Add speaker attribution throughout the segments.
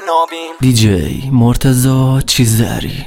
Speaker 1: نابیم.
Speaker 2: دیجی مرتضی چیزدری.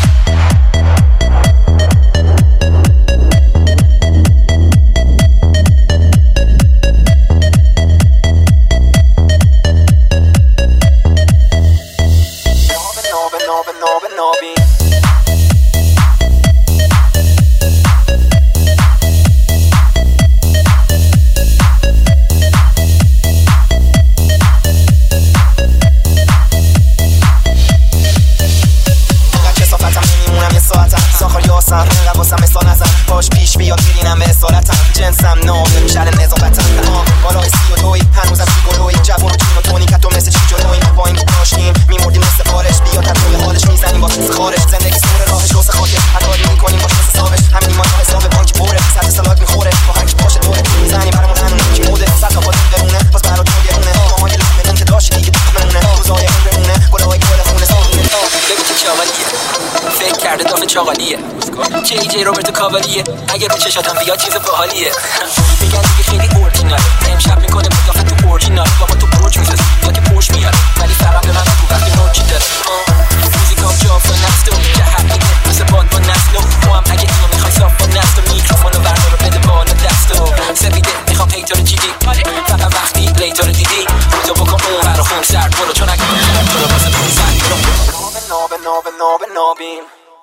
Speaker 1: لباسم مثال نزن باش پیش بیاد میرینم به اصالتم جنسم نابه میشل نظافتم بالای 32 هنوزم شیگلوی جوان و چین و تونی که تو مثل چی جلوی با این داشتیم میمردیم مثل فارش بیا تا روی حالش میزنیم با سوز خارش زندگی سور راهش روز خاطر هداری میکنیم باش مثل صابش همین ما حساب بانک پره سطح سلاک میخوره با هرکی باشه دوره میزنیم برامون هنون کی موده صد تا بازی درونه باز برا تو گرونه ماهای لومنون که داشت دیگه بمونه روزای اون بمونه گلای گل خونه سامونه بگو تو چاقالیه فکر کرده دافه چاقالیه جی روبرتو کاوالیه اگه رو چشاتم بیاد چیز باحالیه میگن دیگه خیلی اورجینال امشب میکنه مدافع تو اورجینال بابا تو برج میسازی یا که پوش میاد ولی فقط به من تو وقتی نوچی داره موزیکام جا و نستو که حقیقه مثل باد با نسلو تو هم اگه اینو میخوای صاف با نستو میکروفونو بردار و بده بالا دستو سفیده میخوام پیتر جیگی فقط وقتی لیتر دیدی تو بکن اون برا خون سرد برو چون اگه تو رو واسه پول سرد برو نابیم